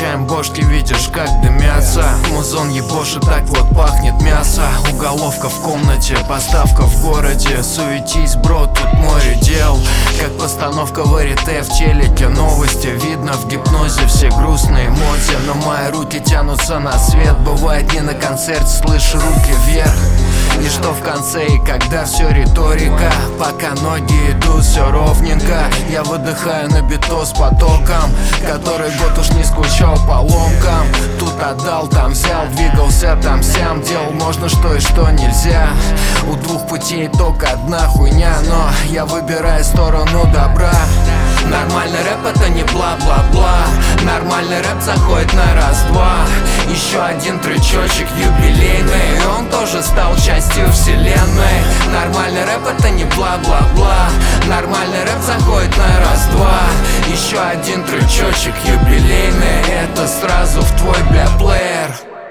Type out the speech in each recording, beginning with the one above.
Качаем бошки, видишь, как дымятся. Музон ебошит, так вот пахнет мясо. Уголовка в комнате, поставка в городе. Суетись, бро, тут море дел. Как постановка варите в телеке. Новости видно в гипнозе, все грустные эмоции. Но мои руки тянутся на свет. Бывает не на концерт, слышь, руки вверх. И что в конце, и когда все риторика. Пока ноги идут, все ровненько. Я выдыхаю на бито с потоком, который год уж не скучал по ломкам. Тут отдал, там взял, двигался там-сям. Делал можно что и что нельзя. У двух путей только одна хуйня, но я выбираю сторону добра. Нормальный рэп это не бла-бла-бла. Нормальный рэп заходит на раз-два. Еще один трючочек юбилейный, и он тоже стал частью вселенной. Нормальный рэп это не бла-бла-бла. Нормальный рэп заходит на раз-два. Еще один трючочек юбилейный, это сразу в твой, бля, плеер.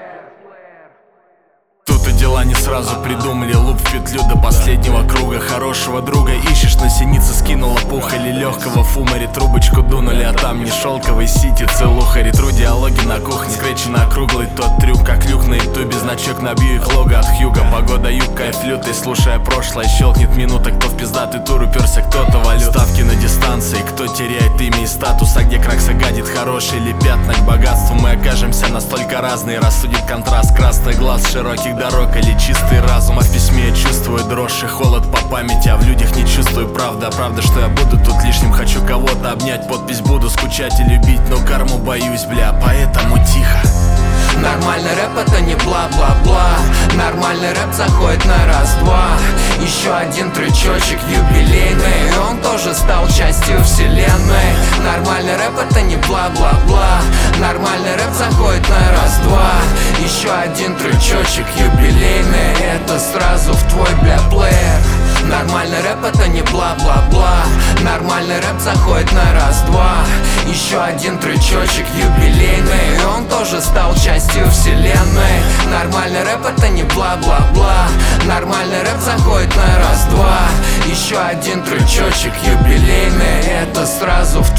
Тут и дела не сразу придумали. Луп в петлю до последнего круга. Хорошего друга ищешь, на синице скинула пух. Или легкого фумари трубочку дунули, а там не шелковый сити, целуха. Ретру диалоги на кухне, скретчи на круглый тот трюк. Как люк на ютубе, значок набью их лого от Хьюга. Погода юг, кайф лютый, слушая прошлое. Щелкнет минута, кто в пиздатый тур уперся, кто-то валют. Ставки на дистанции, кто теряет имя и статус. А где кракса гадит хороший или пятна. К богатству мы окажемся настолько разные. Рассудит контраст, красный глаз широких дорог или чистый разум. А в письме я чувствую дрожь и холод по памяти, а в людях не чувствую правда. Правда, что я буду тут лишним, хочу кого-то обнять. Подпись буду скучать и любить, но карму боюсь, бля, поэтому тихо. Нормальный рэп это не бла-бла-бла. Нормальный рэп заходит на раз-два. Еще один трючочек юбилейный, и он тоже стал частью вселенной. Нормальный рэп это не бла-бла-бла. Нормальный рэп заходит на раз-два. Еще один трючочек юбилейный, это сразу в твой, бля, плеер. Нормальный рэп это не бла-бла-бла. Нормальный рэп заходит на раз-два. Еще один трючочек юбилейный, и он тоже стал частью вселенной. Нормальный рэп это не бла-бла-бла. Нормальный рэп заходит на раз-два. Еще один трючочек юбилейный, это сразу в